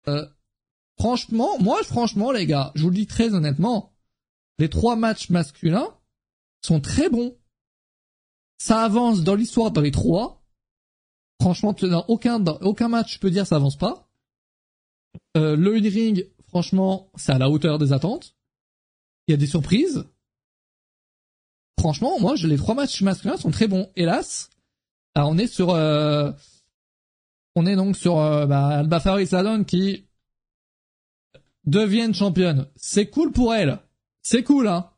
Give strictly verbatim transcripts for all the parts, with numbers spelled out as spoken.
Euh, franchement, moi, franchement, les gars, je vous le dis très honnêtement, les trois matchs masculins sont très bons. Ça avance dans l'histoire dans les trois. Franchement, dans aucun, dans aucun match, je peux dire ça avance pas. Euh, le in-ring, franchement, c'est à la hauteur des attentes. Il y a des surprises. Franchement, moi, je, les trois matchs masculins sont très bons. Hélas, alors on est sur, euh, on est donc sur euh, bah, Alba Faris-Ladon qui deviennent championne. C'est cool pour elle. C'est cool, hein.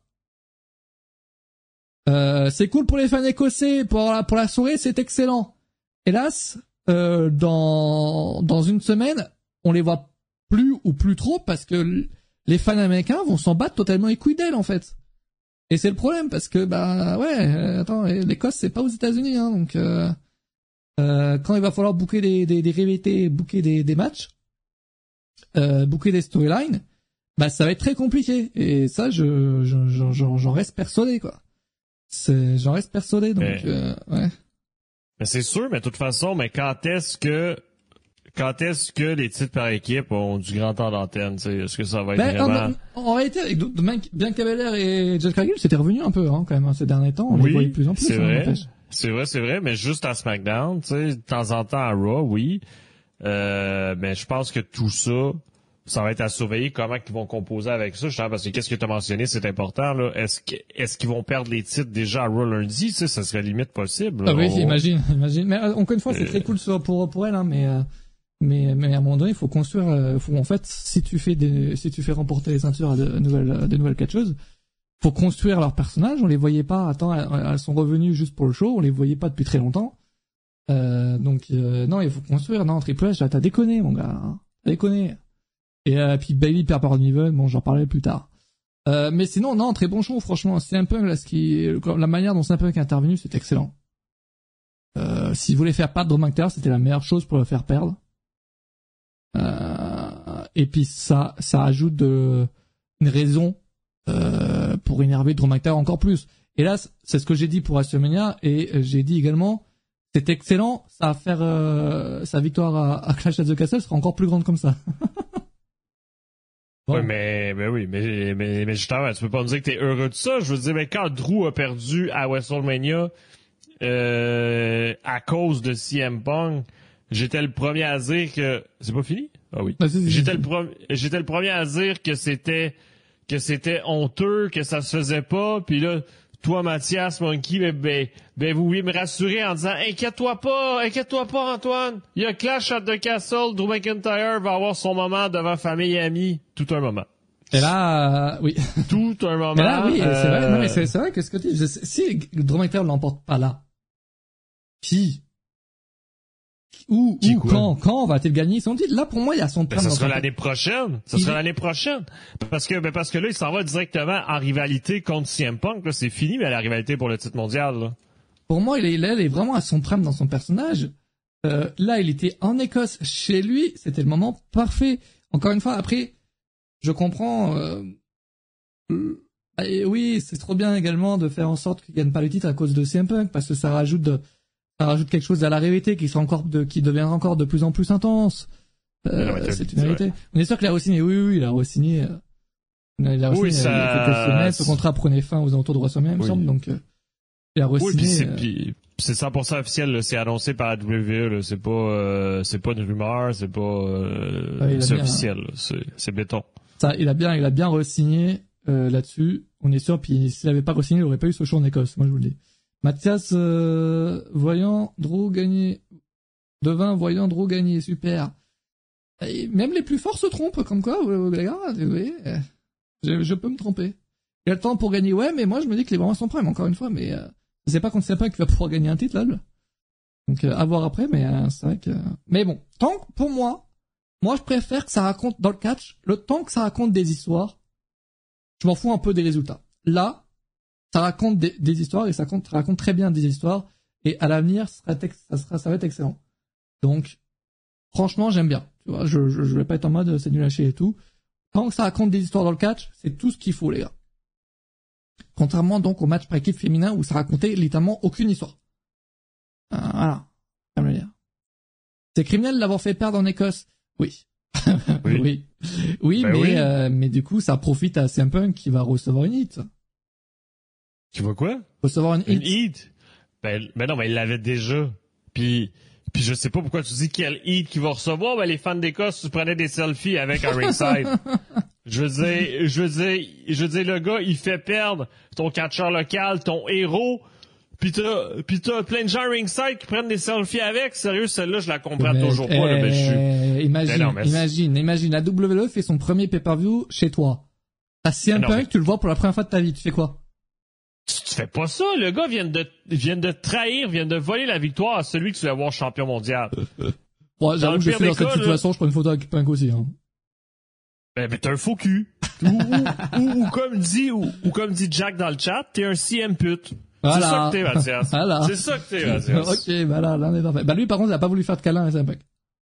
Euh, c'est cool pour les fans écossais. Pour la, pour la soirée, c'est excellent. Hélas, euh, dans dans une semaine, on les voit plus ou plus trop parce que les fans américains vont s'en battre totalement les couilles d'elle, en fait. Et c'est le problème parce que bah ouais, euh, attends, l'Écosse c'est pas aux États-Unis, hein, donc euh, euh, quand il va falloir booker des des, des rivalités, booker des des matchs, euh, booker des storylines, bah ça va être très compliqué. Et ça, je je j'en j'en, j'en reste persuadé, quoi. C'est j'en reste persuadé, donc mais, euh, ouais. Mais c'est sûr, mais de toute façon, mais quand est-ce que quand est-ce que les titres par équipe ont du grand temps d'antenne, tu sais, est-ce que ça va être Ben, vraiment... en, en réalité, avec Bianca Belair et Jade Cargill, c'était revenu un peu, hein, quand même, hein, ces derniers temps. On oui, les voyait de plus en plus. c'est hein, vrai. C'est vrai, c'est vrai, mais juste à SmackDown, tu sais, de temps en temps à Raw, oui. Euh, mais je pense que tout ça, ça va être à surveiller comment ils vont composer avec ça, justement, parce que qu'est-ce que tu as mentionné, c'est important, là. Est-ce que, est-ce qu'ils vont perdre les titres déjà à Raw lundi, tu sais, ça serait limite possible. Ah oui, on... imagine, imagine. Mais euh, encore une fois, c'est euh... très cool pour, pour elle, hein, mais, euh, mais, mais à un moment donné, il faut construire, euh, faut, en fait, si tu fais des, si tu fais remporter les ceintures à de nouvelles, de nouvelles catcheuses, faut construire leurs personnages. On les voyait pas, attends, elles sont revenues juste pour le show, on les voyait pas depuis très longtemps. Euh, donc, euh, non, il faut construire. Non, Triple H, là, t'as déconné, mon gars. Hein. T'as déconné. Et euh, puis Bayley perd par Niven, bon, j'en parlerai plus tard. Euh, mais sinon, non, très bon show, franchement. C M Punk, là, ce qui, la manière dont C M Punk est intervenu, c'est excellent. Euh, s'il voulait faire perdre Drew McIntyre, c'était la meilleure chose pour le faire perdre. Euh, et puis ça, ça ajoute de, une raison euh, pour énerver Drew McIntyre encore plus. Et là, c'est ce que j'ai dit pour WrestleMania, et j'ai dit également, c'est excellent, ça va faire euh, sa victoire à, à Clash at the Castle sera encore plus grande comme ça. Bon. Ouais, mais, mais oui, mais, mais, mais justement, tu peux pas me dire que t'es heureux de ça. Je veux dire, mais quand Drew a perdu à WrestleMania euh, à cause de C M Punk, j'étais le premier à dire que c'est pas fini. Ah oui. Ah, c'est, c'est, j'étais c'est. le premier, j'étais le premier à dire que c'était que c'était honteux, que ça se faisait pas. Puis là, toi, Mathias, Monkey, ben, ben, ben, vous voulez me rassurer en disant, inquiète-toi pas, inquiète-toi pas, Antoine. Il y a Clash at the Castle, Drew McIntyre va avoir son moment devant famille et amis. Tout un moment. Et là, euh, oui. Tout un moment. Mais là, oui, euh... c'est vrai, non, mais c'est, c'est vrai que ce que tu dis, si Drew McIntyre l'emporte pas là, qui? Où, qui, où, quoi? quand, quand va-t-il gagner son titre? Là, pour moi, il y a son ben, ça sera l'année prochaine. Ça il... sera l'année prochaine. Parce que, ben, parce que là, il s'en va directement en rivalité contre C M Punk, là. C'est fini, mais la rivalité pour le titre mondial, là. Pour moi, il est, là, il est vraiment à son prime dans son personnage. Euh, là, il était en Écosse, chez lui. C'était le moment parfait. Encore une fois, après, je comprends, euh, euh, et oui, c'est trop bien également de faire en sorte qu'il gagne pas le titre à cause de C M Punk, parce que ça rajoute de, ça rajoute quelque chose à la rivalité qui sera encore de, qui deviendra encore de plus en plus intense. Euh, c'est une vérité. Ouais. On est sûr qu'il a re-signé. Oui, oui, il a re-signé. Euh, il a re-signé. Oui, ça... Il y a quelques semaines. Son contrat prenait fin aux alentours de WrestleMania, il me semble. Donc, euh, il a re-signé. Oui, puis c'est, euh... puis c'est cent pour cent officiel. Là, c'est annoncé par la W W E. Là, c'est pas, euh, c'est pas une rumeur. C'est pas, euh, ouais, c'est bien, officiel. Hein. C'est, c'est béton. Ça, il a bien, il a bien re-signé euh, là-dessus. On est sûr. Puis s'il avait pas re-signé, il aurait pas eu ce show en Écosse. Moi, je vous le dis. Mathias, euh, voyant Drew gagner, devint voyant Drew gagner, super. Et même les plus forts se trompent, comme quoi, les gars, oui, je, je peux me tromper. Il y a le temps pour gagner, ouais, mais moi je me dis que les moments sont prêts, encore une fois, mais euh, c'est pas contre Sympa qu'il va pouvoir gagner un titre, là. Donc euh, à voir après, mais euh, c'est vrai que... Mais bon, tant que, pour moi, moi je préfère que ça raconte, dans le catch, le temps que ça raconte des histoires, je m'en fous un peu des résultats. Là, ça raconte des, des histoires et ça raconte, ça raconte très bien des histoires et à l'avenir ça sera, ça sera ça va être excellent. Donc franchement j'aime bien. Tu vois, je je, je vais pas être en mode c'est nul à chier et tout. Tant que ça raconte des histoires dans le catch, c'est tout ce qu'il faut les gars. Contrairement donc au match par équipe féminin où ça racontait littéralement aucune histoire. Euh, voilà, j'aime le dire. C'est criminel de l'avoir fait perdre en Écosse. Oui. Oui, Oui. oui. Oui, Ben mais, oui. Euh, mais du coup, ça profite à C M Punk qui va recevoir une hit. Tu vois quoi? Recevoir une Une hit. hit? Ben, ben non, mais il l'avait déjà. Puis, puis je sais pas pourquoi tu dis quel hit qu'il va recevoir. Ben, les fans d'Écosse, tu prenais des selfies avec un ringside. Je veux dire, je veux dire, je veux dire, le gars, il fait perdre ton catcheur local, ton héros, pis t'as, pis t'as plein de gens ringside qui prennent des selfies avec. Sérieux, celle-là, je la comprends Mais, toujours pas, là, mais je suis... euh, Imagine, Ben non, mais c'est- imagine, imagine, la W W E fait son premier pay-per-view chez toi. T'as C M Ben non, Punk, mais- tu le vois pour la première fois de ta vie, tu fais quoi? Tu, tu fais pas ça, le gars vient de, vient de trahir, vient de voler la victoire à celui que tu vas voir champion mondial. Bon, j'avoue le que je pire suis dans des cette cas, situation, je prends une photo avec Punk aussi, hein. Ben, ben t'es un faux cul. ou, ou, ou, ou comme dit, ou, ou comme dit Jack dans le chat, t'es un C M pute. Voilà. C'est ça que t'es, Mathias. Voilà. C'est ça que t'es, Mathias. Ok, bah là, là, on est parfait. Bah lui, par contre, il a pas voulu faire de câlin à C M Punk.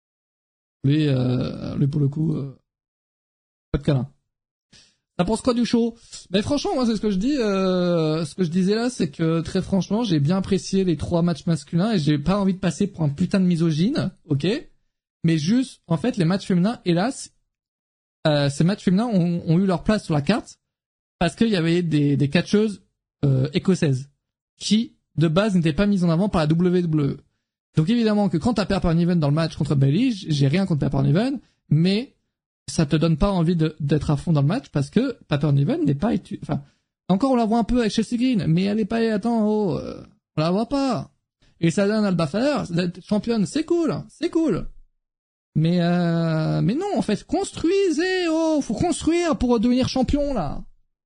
Lui, euh, lui, pour le coup, euh, pas de câlin. Ça pense quoi du show? Mais franchement, moi, c'est ce que je dis, euh, ce que je disais là, c'est que, très franchement, j'ai bien apprécié les trois matchs masculins et j'ai pas envie de passer pour un putain de misogyne, ok? Mais juste, en fait, les matchs féminins, hélas, euh, ces matchs féminins ont, ont eu leur place sur la carte parce qu'il y avait des, des catcheuses, euh, écossaises qui, de base, n'étaient pas mises en avant par la W W E. Donc évidemment que quand t'as Pepper Niven dans le match contre Bayley, j'ai rien contre Pepper Niven, mais ça te donne pas envie de, d'être à fond dans le match parce que Pepper Niven n'est pas étu... Enfin, encore on la voit un peu avec Chelsea Green, mais elle est pas... Attends, oh, euh, on la voit pas. Et ça donne Alba Fire, d'être championne, c'est cool, c'est cool. Mais euh, mais non, en fait, construisez, oh, faut construire pour devenir champion, là.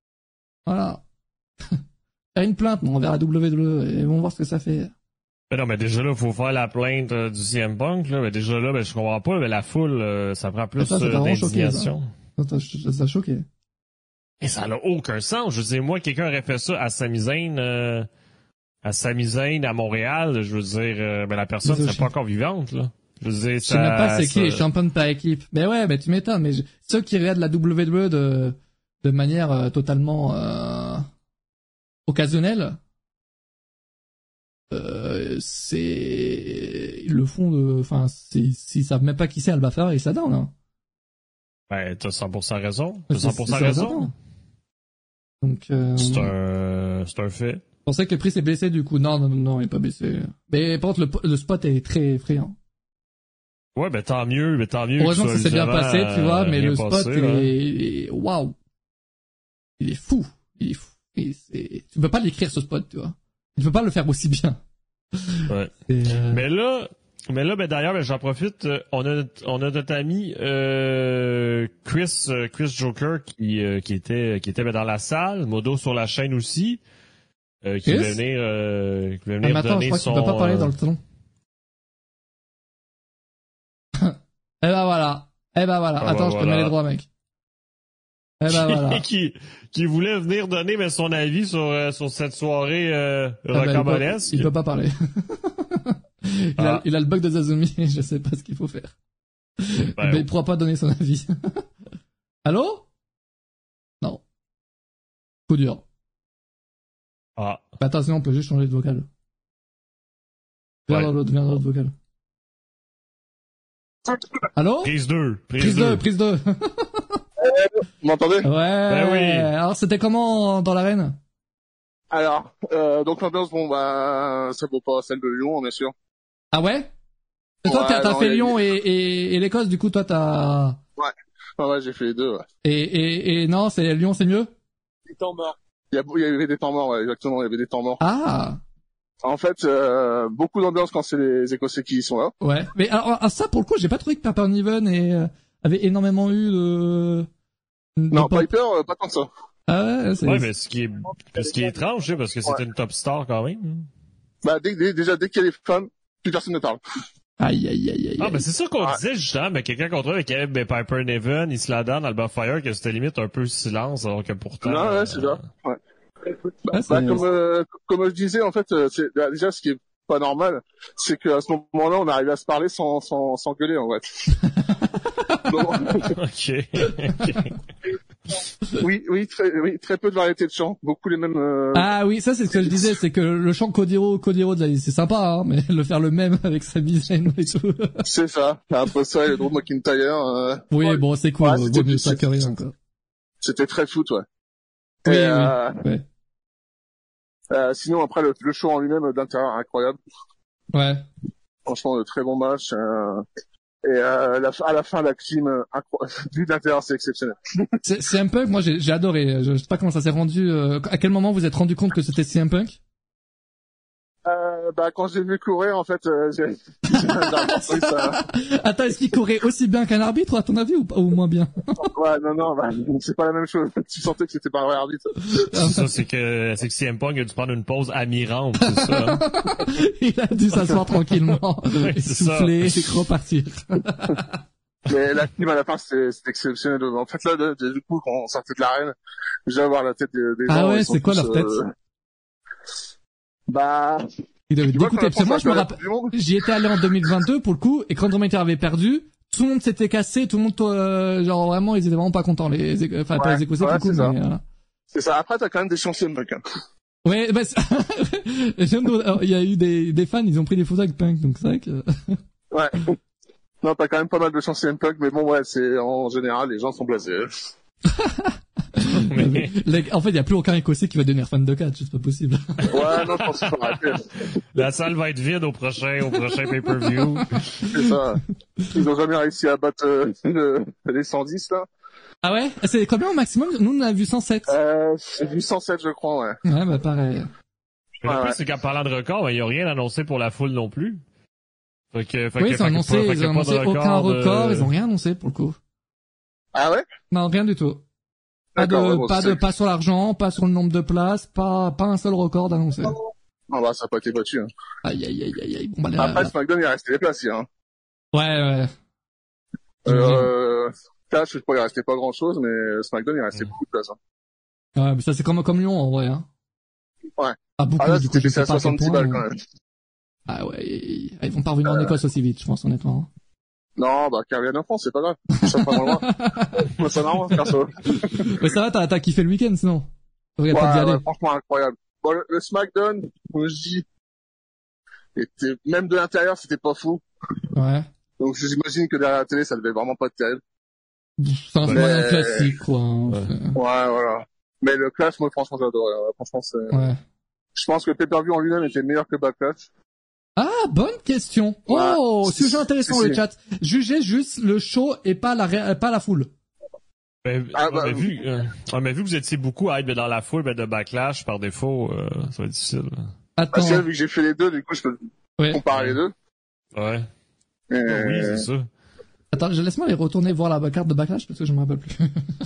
Voilà. Faire une plainte, non, vers la W W E, et ils vont voir ce que ça fait. Ben non, mais déjà là, faut faire la plainte euh, du C M Punk, là. Mais déjà là, ben je comprends pas, mais la foule, euh, ça prend plus Ça, ça t'a euh, vraiment choqué, d'indignation. Ça t'a ça t'a choqué. Et ça n'a aucun sens. Je veux dire, moi, quelqu'un aurait fait ça à Sami Zayn, euh, à Sami Zayn, à Montréal, je veux dire, euh, ben la personne Désolé. serait pas encore vivante, là. Je veux dire, Je sais ça... même pas c'est qui ça- est champion de ta équipe. Mais ouais, mais tu m'étonnes. Mais je- ceux qui regardent la W W E de de manière euh, totalement euh, occasionnelle, euh, c'est ils le font de. Enfin, c'est- s'ils savent même pas qui c'est Alba Fire, ils s'adonnent. Hein. Ben, t'as cent pour cent raison. T'as C'est- cent pour cent c'est raison. certain. Donc, euh, C'est un, c'est un fait. je pensais que le prix s'est blessé du coup. Non, non, non, non, il est pas blessé. Mais par contre, le, le spot est très effrayant. Ouais, ben tant mieux, ben tant mieux. Heureusement que soit ça s'est bien évidemment, passé, tu vois, euh, mais bien le spot, passé, il ouais. est, il est- waouh. Il est fou. Il est fou. Et c'est, tu peux pas l'écrire, ce spot, tu vois. Tu peux pas le faire aussi bien. Ouais. Et, euh, Mais là, mais là, ben d'ailleurs, ben j'en profite. euh, On a, notre- on a notre ami euh, Chris, euh, Chris Joker qui, euh, qui était, qui était ben, dans la salle, Modo sur la chaîne aussi, euh, qui Chris? voulait venir, euh, qui voulait ah, venir mais attends, je donner crois que tu son. peux pas parler euh, dans le salon. Eh ben voilà. Eh ben voilà. Ah, attends, bah, je te voilà. mets les droits, mec. Eh ben voilà. qui, qui voulait venir donner ben, son avis sur, euh, sur cette soirée euh, Ah ben, il, peut, rocambolesque. il peut pas parler. il, Ah. a, il a le bug de Zazumi, je sais pas ce qu'il faut faire. Ben, Mais il pourra pas donner son avis. Allô? Non. Coup dur. ah. Bah, attends, sinon on peut juste changer de vocal. Viens Ouais. dans l'autre, viens dans l'autre vocal. Allô? Prise deux. Prise, Prise deux. deux, prise deux. Vous m'entendez? Ouais. Ben oui. Alors, c'était comment dans l'arène? Alors, euh, donc l'ambiance, bon, bah, ça vaut pas celle de Lyon, bien sûr. Ah ouais? Et toi, Ouais, t'as, t'as non, fait il y a- Lyon et, et, et l'Écosse, du coup, toi, t'as... Ah ouais, j'ai fait les deux, ouais. Et, et, et non, c'est Lyon, c'est mieux? Des temps morts. Il y, a, il y avait des temps morts, ouais, exactement, il y avait des temps morts. Ah! En fait, euh, beaucoup d'ambiance quand c'est les Écossais qui sont là. Ouais. Mais alors, ah, ça, pour le coup, j'ai pas trouvé que Pepper Niven et, euh, avait énormément eu de... de Non, pop. Piper, euh, pas tant que ça. Ah ouais, c'est... Ouais, mais ce qui est, ce qui est étrange, c'est parce que c'était Ouais. une top star quand même. Bah, dès, dès- déjà, dès qu'il y a les fans, plus personne ne parle. Aïe, aïe, aïe, aïe. Ah, ben c'est ça qu'on Ouais. disait justement, mais quelqu'un contre eux, qu'il y avait ben, Piper Niven, Isla Dawn, Alba Fire, que c'était limite un peu silence, alors que pourtant... Non, ouais, euh, c'est ça. Ouais. Bah, Ouais, c'est- bah, comme, euh, comme je disais, en fait, euh, c'est, bah, déjà, ce qui est pas normal, c'est qu'à ce moment-là, on arrivait à se parler sans, sans, sans gueuler, en fait. Donc, ok. ok. Oui, oui, très, oui, très peu de variétés de chants, beaucoup les mêmes. Euh... Ah oui, ça c'est ce que je disais, c'est que le chant Kodiro, Kodiro, de la- c'est sympa, hein, mais le faire le même avec sa mise et tout. C'est ça. Après ça, le Drew McIntyre. Euh... Oui, ouais. bon, c'est cool, Ouais, vaut c'était- mieux ça que c'était- rien, quoi. C'était très foot, ouais. Oui, Et, oui, euh, ouais. euh, sinon, après, le, le show en lui-même, euh, d'intérieur, incroyable. Ouais. Franchement, de très bons matchs. Euh... Et euh, la, à la fin, la clim, euh, incroyable. Vu de l'intérieur, c'est exceptionnel. C'est C M Punk, moi j'ai j'ai adoré. Je, je sais pas comment ça s'est rendu. Euh, à quel moment vous êtes rendu compte que c'était C M Punk? Euh, bah, quand j'ai vu courir, en fait, euh, j'ai, j'ai j'ai ça. Attends, est-ce qu'il courait aussi bien qu'un arbitre, à ton avis, ou, pas- ou moins bien? Ouais, non, non, bah, c'est pas la même chose. Tu sentais que c'était pas un vrai arbitre. C'est ça, c'est que, c'est que C M Punk a dû prendre une pause amirante, c'est ça. hein. Il a dû s'asseoir tranquillement, Ouais, c'est ça. souffler et repartir. Mais la clim à la fin, c'était, c'était exceptionnel. En fait, là, de- de- du coup, quand on sortait de l'arène, j'ai voir la tête des, des Ah gens. ouais, ils sont c'est quoi tous, leur tête? euh, Bah, Il devait tu vois, dégoûter. quand Parce que moi, je me la rappelle, Coupe du Monde, j'y étais allé en deux mille vingt-deux pour le coup, et quand Dromiter avait perdu, tout le monde s'était cassé, tout le monde, euh, genre vraiment, ils étaient vraiment pas contents, les, Éco- enfin, pas Ouais, les Écossais ouais, pour le coup, c'est ça. mais, euh, c'est ça. Après, t'as quand même des chansons Punk. Hein. ouais, bah, c'est- j'aime d'autres- alors, il y a eu des, des fans, ils ont pris des photos avec Punk, donc c'est vrai que, Ouais. Non, t'as quand même pas mal de chansons Punk, mais bon, ouais, c'est, en général, les gens sont blasés. Mais, Les- en fait, il y a plus aucun Écossais qui va devenir fan de catch, c'est pas possible. Ouais, non, je pense qu'il faut arrêter. la salle va être vide au prochain, au prochain pay-per-view. C'est ça. Ils ont jamais réussi à battre euh, le, les cent dix, là. Ah ouais? C'est combien au maximum? Nous, on a vu cent sept. Euh, j'ai vu cent sept, je crois, ouais. Ouais, bah, pareil. Mais le Ouais, plus, ouais. c'est qu'en parlant de record, il y a rien annoncé pour la foule non plus. Fait que, fait Oui, que, ils ont fait que annoncé, pas- fait ils qu'il y a ont pas annoncé de aucun record, de- ils ont rien annoncé pour le coup. Ah ouais? Non, rien du tout. Pas D'accord, ouais, de, bon, pas c'est- de, pas sur l'argent, pas sur le nombre de places, pas, pas un seul record d'annoncé. Ah bah, ça a pas été battu, hein. Aïe, aïe, aïe, aïe, aïe. Bon, bah, là, Après, là. SmackDown, il est resté les places, hein. Ouais, ouais. Euh, Cash, je sais pas, il restait pas grand chose, mais SmackDown, il restait Mm. beaucoup de places, hein. Ouais, mais ça, c'est comme, comme Lyon, en vrai, hein. Ouais. Pas beaucoup, Ah là, du coup, c'était je baissé sais à pas à quel soixante-dix point. balles, mais- quand même. Ah ouais, ils ils vont pas revenir en Écosse aussi vite, je pense, honnêtement. Non, bah, qu'elle revienne en France, c'est pas grave. Ça pas loin. Moi, ça m'arrange, perso. Mais ça va, t'as, t'as kiffé le week-end, sinon? Regarde pas d'y Ouais, aller. ouais, franchement, incroyable. Bon, le, le SmackDown, comme je dis, était, même de l'intérieur, c'était pas fou. Ouais. Donc, j'imagine que derrière la télé, ça devait vraiment pas être terrible. C'est un Mais- moyen classique, quoi. hein. Ouais. Ouais, voilà. Mais le Clash, moi, franchement, j'adorais. Ouais, franchement, c'est... Ouais. Je pense que le pay-per-view en lui-même était meilleur que Backlash. Ah, bonne question. Oh, Ouais. sujet intéressant, Si, le si. chat. Jugez juste le show et pas la, ré- pas la foule. Mais, Ah, ouais, bah, mais vu, euh, ouais, mais vu que vous étiez beaucoup à être dans la foule, ben, de backlash, par défaut, euh, ça va être difficile. Attends. Parce que vu que j'ai fait les deux, du coup, je peux Ouais. comparer les deux. Ouais. Et... Oui, c'est ça. Attends, je laisse-moi aller retourner voir la carte de Backlash parce que je me rappelle plus.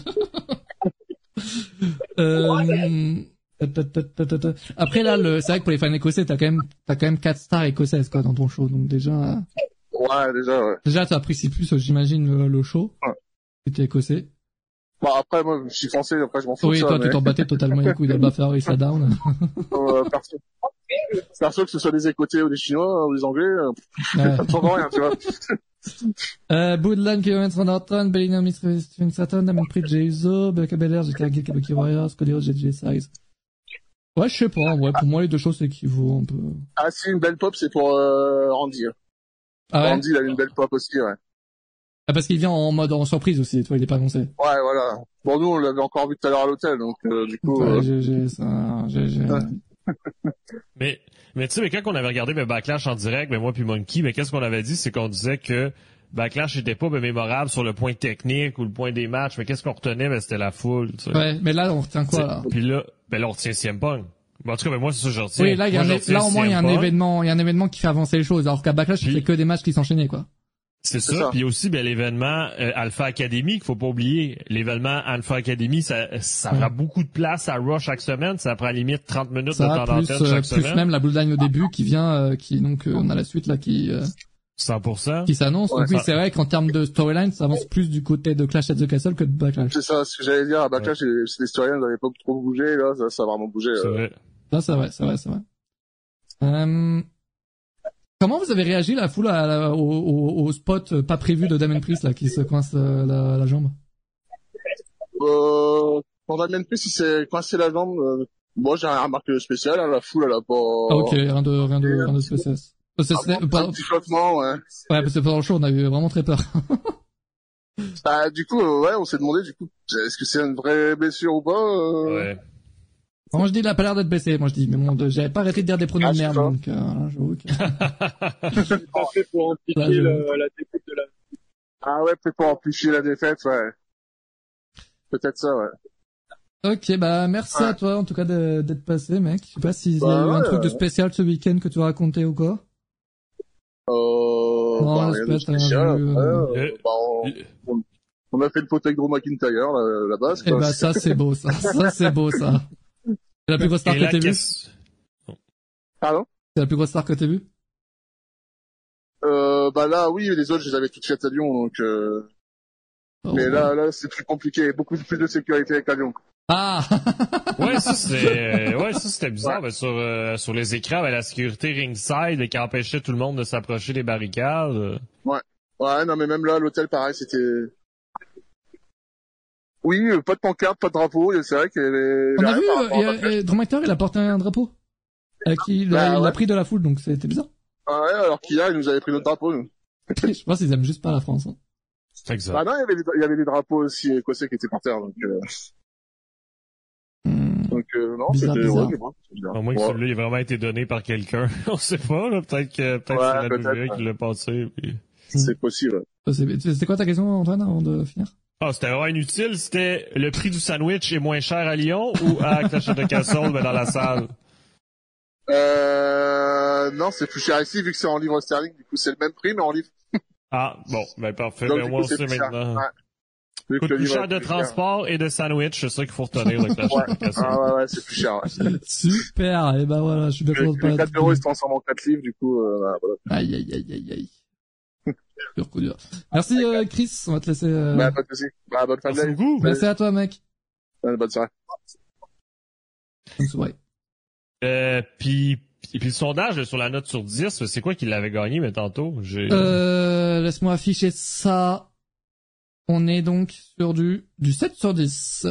euh... ta, ta, ta, ta, ta. Après là, le... c'est vrai que pour les fans écossais, t'as quand même, t'as quand même quatre stars écossaises quoi dans ton show, donc déjà, Ouais, déjà, ouais. déjà t'apprécies plus, j'imagine le, le show. Ouais. T'es écossais. Bon, après, moi, je suis français, après, je m'en fous Oui, de ça, toi, mais... tu t'en battais totalement les couilles d'Alba Ferrari et Down. euh, perso. Perso, que ce soit des Écossais ou des Chinois ou des Anglais, euh, Ouais. ça me change rien, tu vois. Euh, Boudland, Kevin Norton, Bellingham, Steven Sutton, Damien Priest, Jey Uso, Becca Belair, J K G, Kabuki Warriors, Cody Rhodes, J J Size. Ouais, je sais pas, ouais, pour moi, les deux choses s'équivaut un peu. Ah, si, une belle pop, c'est pour euh, Randy. Ah ouais? Randy, il a une belle pop aussi, ouais. Ah, parce qu'il vient en mode, en surprise aussi, toi, il est pas annoncé. Ouais, voilà. Bon, nous, on l'avait encore vu tout à l'heure à l'hôtel, donc, euh, du coup... Ouais, euh, G G, ça, G G. Ouais. Mais, mais tu sais, mais quand on avait regardé le Backlash en direct, mais moi puis Monkey, mais qu'est-ce qu'on avait dit, c'est qu'on disait que Backlash n'était pas ben, mémorable sur le point technique ou le point des matchs, mais qu'est-ce qu'on retenait, ben, c'était la foule, tu sais. Ouais, mais là, on retient quoi, là? Puis là, ben là, on retient C M Punk. Ben, en tout cas, ben, moi, c'est ça que je retiens. Oui, là, il y a Moi, un, je retiens là, au moins, il y a un C M Punk. événement, il y a un événement qui fait avancer les choses, alors qu'à Backlash, Puis- c'est que des matchs qui s'enchaînaient, quoi. C'est C'est ça. ça. Puis aussi, ben, l'événement euh, Alpha Academy, qu'il faut pas oublier. L'événement Alpha Academy, ça, ça Ouais. prend beaucoup de place à Raw chaque semaine. Ça prend à la limite trente minutes Ça de va, temps plus, d'antenne euh, chaque plus semaine. même la Bloodline au début qui vient, euh, qui, donc, euh, on a la suite, là, qui, euh, cent pour cent. qui s'annonce. Ouais, Donc oui, ça- c'est vrai qu'en termes de storyline, ça avance plus du côté de Clash at the Castle que de Backlash. C'est ça, ce que j'allais dire, à Backlash, les, les historiens n'avaient pas trop bougé, là, ça, ça a vraiment bougé. C'est euh. vrai. Ça, c'est vrai, c'est vrai, c'est vrai. Euh... Comment vous avez réagi, la foule, à la- au, au, au spot euh, pas prévu de Damien Priest, là, qui se coince euh, la, la jambe? Euh, Pour Damien Priest, il s'est coincé la jambe. Euh, moi, j'ai rien remarqué de spécial. Hein, la foule, elle a pas. Ah ok, rien de rien de rien de spécial. C'est, Ah, c'est, bon, pas... un petit flottement, ouais. Ouais, parce que pendant le show, on a eu vraiment très peur. Bah, du coup, euh, ouais, on s'est demandé, du coup, est-ce que c'est une vraie blessure ou pas euh... Ouais. Moi je dis, il a pas l'air d'être blessé. Moi je dis, mais bon, de- j'avais pas arrêté de dire des pronoms Ah, de c'est merde, ça. donc euh, j'avoue que. C'est pas fait pour amplifier Là, je- le- la défaite de la... Ah ouais, peut-être pour amplifier la défaite, ouais. Peut-être ça, ouais. Ok, bah merci Ouais. à toi en tout cas de- d'être passé, mec. Je sais pas s'il y a Bah, eu un ouais, truc de ouais. spécial ce week-end que tu as raconté ou quoi. Euh, Non, bah, c'est rien pas, de t'as spécial. vu, Après, euh, euh, Euh, bah, on, euh, on a fait le pot avec Drew McIntyre, là, la base, Eh quoi. bah ça c'est beau ça, ça c'est beau ça. C'est la plus grosse star Et que là, t'aies vue. qu'est-ce... Pardon? C'est la plus grosse star que t'aies vue. Euh, bah là, oui, les autres, je les avais toutes faites à Lyon, donc, euh, Oh, mais ouais. là, là, c'est plus compliqué, beaucoup plus de sécurité avec l'avion. Ah. Ouais, ça c'était, ouais, ça c'était bizarre. Ouais. Ben, sur euh, sur les écrans, ben, la sécurité ringside qui empêchait tout le monde de s'approcher des barricades. euh. Ouais, non, mais même là, l'hôtel, pareil, c'était... Oui, euh, pas de pancarte, pas de drapeau, et c'est vrai qu'il y avait... On a rien vu, par euh, rapport il y à a- notre- euh, Drew McIntyre, il a porté un drapeau. Avec qui il Bah, a- il l'a ouais. pris de la foule, donc c'était bizarre. Ah ouais, alors qu'il y a, il nous avait pris notre drapeau, nous. Je pense qu'ils aiment juste pas la France. Hein. C'est exact. Ah non, il y avait des, il y avait des drapeaux aussi écossais qui étaient par terre, donc, euh, Hmm. donc, euh, non, Bizarre, c'était, bizarre. ouais, c'est bon, c'est bizarre. À moins que Ouais. celui-là ait vraiment été donné par quelqu'un. On sait pas, là. Peut-être que, peut-être Ouais, que c'est la peut-être, W ouais. qui l'a passé. Puis... C'est possible. Ça, c'est- C'était quoi ta question, Antoine, avant de finir? Ah, c'était vraiment inutile. C'était le prix du sandwich est moins cher à Lyon ou à Clash of the Castle, mais dans la salle? Euh, non, c'est plus cher ici, vu que c'est en livres sterling, du coup, c'est le même prix, mais en livres. Ah, bon, ben parfait. Donc, Ben, du moi, coup, on c'est sait plus cher. maintenant. Ouais. Vu que Coûte le plus livre cher est de plus cher. transport et de sandwich, c'est ça qu'il faut retenir de Clash of the Castle. Ah ouais, ouais, c'est plus cher, ouais. Super, et ben voilà, je suis bien content de Les pas... quatre euros, ils se transforment en quatre livres, du coup, euh, voilà. Aïe, aïe, aïe, aïe, aïe. Dur coup dur. Merci, euh, Chris, on va te laisser... Euh... Bah, pas de soucis. Bah, bonne fin de Merci live. beaucoup. Merci à toi, mec. Euh, Bonne soirée. Bonne soirée. Euh, puis, puis le sondage là, sur la note sur dix, c'est quoi qu'il l'avait gagné, mais tantôt? J'ai... Euh, laisse-moi afficher ça. On est donc sur du, du sept sur dix.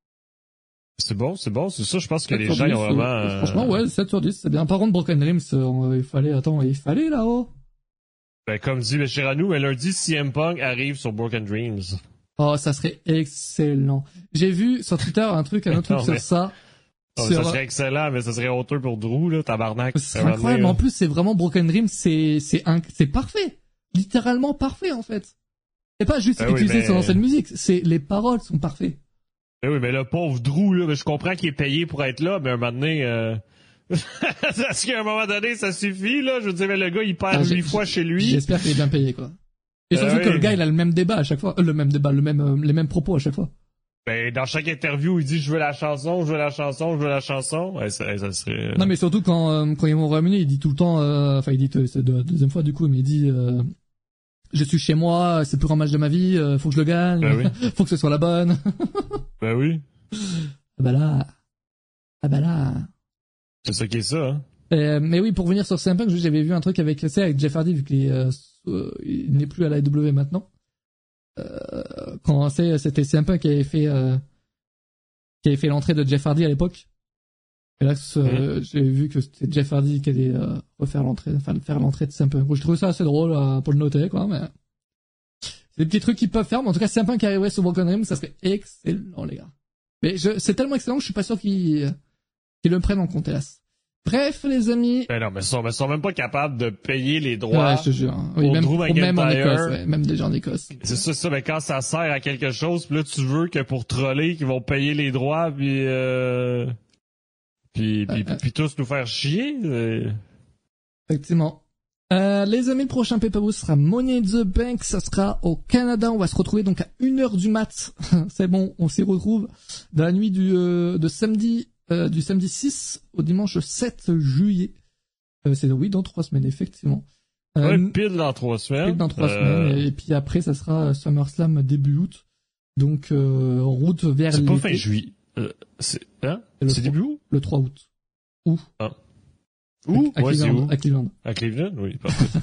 C'est bon, c'est bon, c'est ça, je pense que sept les sur gens ils dix, ont vraiment... euh, euh, Franchement, ouais, sept sur dix, c'est bien. Par contre, Broken Dreams, euh, il fallait, attends, il fallait là-haut. Ben, comme dit le Chiranou, mais lundi, C M Punk arrive sur Broken Dreams. Oh, ça serait excellent. J'ai vu sur Twitter un truc, un autre Non, truc mais- sur ça. Oh, Sur- Ça serait excellent, mais ça serait honteux pour Drew, là, tabarnak. C'est incroyable. En plus, c'est vraiment Broken Dreams, c'est, c'est un, c'est parfait. Littéralement parfait, en fait. C'est pas juste Ah oui, utiliser mais- son ancienne musique, c'est, les paroles sont parfaites. Ben oui, mais le pauvre Drew, là, ben, je comprends qu'il est payé pour être là, mais un moment donné, euh... Parce qu'à un moment donné, ça suffit, là. Je veux dire, mais le gars, il perd Ah, j'ai- huit fois chez lui. J'espère qu'il est bien payé, quoi. Et Ah surtout oui. que le gars, il a le même débat à chaque fois, euh, le même débat, le même, euh, les mêmes propos à chaque fois. Ben, dans chaque interview, il dit, je veux la chanson, je veux la chanson, je veux la chanson. Ouais, ça, ça serait... Non, mais surtout quand, euh, quand ils vont au Royaume-Uni, il dit tout le temps, euh, enfin, il dit, euh, c'est la deuxième fois, du coup, mais il dit, euh, je suis chez moi, c'est le plus grand match de ma vie, euh, faut que je le gagne, Ben oui. faut que ce soit la bonne. Ben oui. Ah bah là, ah bah là. C'est ça qui est ça, hein. Euh, mais oui, pour revenir sur C M Punk, j'avais vu un truc avec, tu sais, avec Jeff Hardy, vu qu'il est, euh, euh, il n'est plus à la A E W maintenant. Euh, quand c'est, c'était C M Punk qui avait fait, euh, qui avait fait l'entrée de Jeff Hardy à l'époque. Et là, ce- Mhm. j'ai vu que c'était Jeff Hardy qui allait euh, refaire l'entrée, enfin faire l'entrée de C M Punk. Bon, je trouve ça assez drôle euh, pour le noter, quoi, mais c'est des petits trucs qu'ils peuvent faire. Mais en tout cas, C M Punk qui arriverait sur Broken Dreams, ça serait excellent, les gars. Mais je, c'est tellement excellent que je suis pas sûr qu'ils, qu'ils le prennent en compte, hélas. Bref, les amis. Ben non, mais ils sont, mais ils sont même pas capables de payer les droits. Ouais, je te jure. hein. Oui, pour même, Drew pour- même en McIntyre. Écosse, ouais, même déjà en Écosse. C'est ça, c'est ça, mais quand ça sert à quelque chose, pis là, tu veux que pour troller, qu'ils vont payer les droits, puis euh... puis, puis, Ouais, puis, ouais. puis tous nous faire chier. euh. Effectivement. Euh, les amis, le prochain pay-per-view sera Money in the Bank, ça sera au Canada, on va se retrouver donc à une heure du mat. C'est bon, on s'y retrouve dans la nuit du, euh, de samedi, euh, du samedi six au dimanche sept juillet. Euh, c'est, oui, dans trois semaines, effectivement. Euh, Ouais, pile dans trois semaines. pile dans trois Euh, semaines, et, et puis après, ça sera euh, SummerSlam début août. Donc, euh, en route vers C'est pas l'été. fin juillet. Euh, c'est, hein? C'est le C'est trois- début août? Le trois août. Où? Où? À Ouais, c'est Cleveland. où? À Cleveland. À Cleveland? Oui, parfait.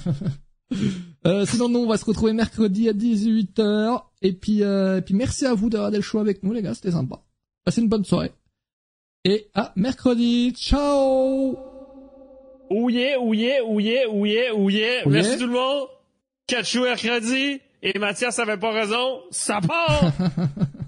Euh, sinon, nous, on va se retrouver mercredi à dix-huit heures. Et puis, euh, et puis merci à vous d'avoir des le choix avec nous, les gars. C'était sympa. Passez une bonne soirée. Et à mercredi. Ciao! Ouillé, ouillé, ouillé, ouillé, ouillé. Merci tout le monde. Catch you mercredi. Et Mathias avait pas raison. Ça part!